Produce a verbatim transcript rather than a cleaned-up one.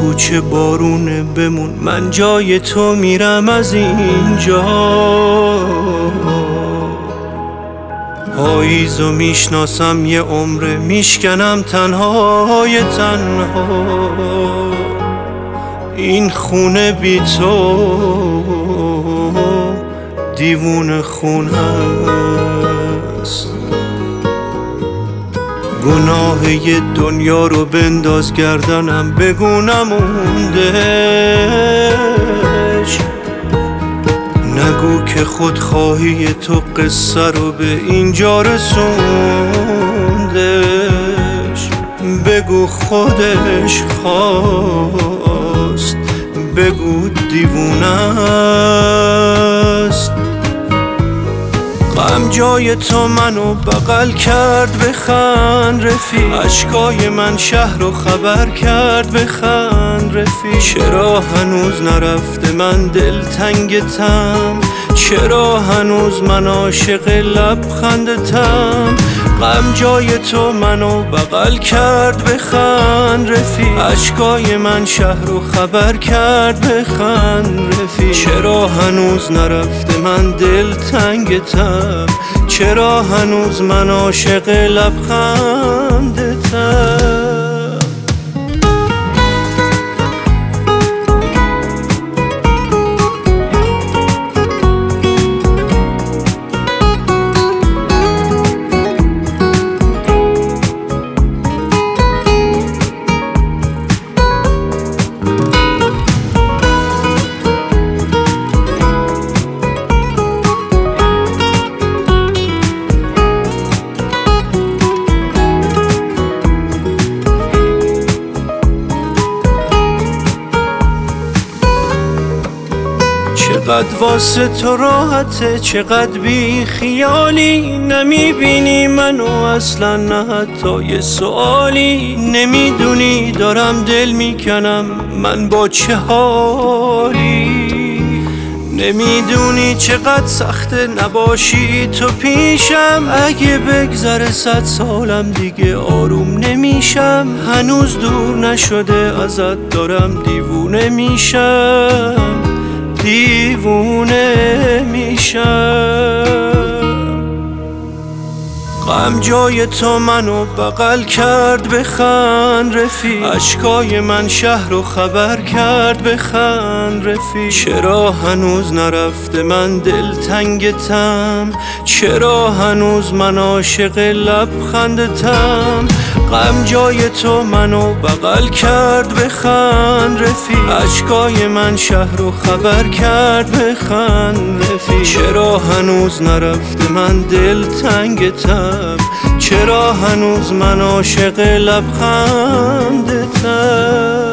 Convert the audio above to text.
بگو چه بارونه بمون، من جای تو میرم از اینجا. پاییزو میشناسم یه عمره، میشکنم تنهای تنها. این خونه بی تو دیوونه خونه است. گناه یه دنیا رو بنداز گردنم، بگو نموندش. نگو که خودخواهی تو قصه رو به اینجا رسوندش. بگو خودش خواست، بگو دیوونه است. غم جای تو منو بغل کرد، بخند رفیق. اشکای من شهر رو خبر کرد، بخند رفیق. چرا هنوز نرفته من دلتنگتم، چرا هنوز من عاشق لبخندتم. غم جای تو منو بغل کرد، بخند رفیق. اشکای من شهر رو خبر کرد، بخند رفیق. چرا هنوز نرفته من دلتنگتم، چرا هنوز من عاشق لبخندتم. چقدر واسه تو راحته، چقدر بی خیالی. نمیبینی منو اصلا، نه حتی یه سوالی. نمیدونی دارم دل میکنم من با چه حالی. نمیدونی چقدر سخته نباشی تو پیشم. اگه بگذره صد سالم دیگه آروم نمیشم. هنوز دور نشده ازت دارم دیوونه میشم، دیوونه میشم. غم جای تو منو بغل کرد، بخند رفیق. اشکای من شهر رو خبر کرد، بخند رفیق. چرا هنوز نرفته من دلتنگتم، چرا هنوز من عاشق لبخندتم. غم جای تو منو بغل کرد، بخند رفیق. اشکای من شهر رو خبر کرد، بخند رفیق. چرا هنوز نرفته من دلتنگتم، چرا هنوز من عاشق لبخندتم.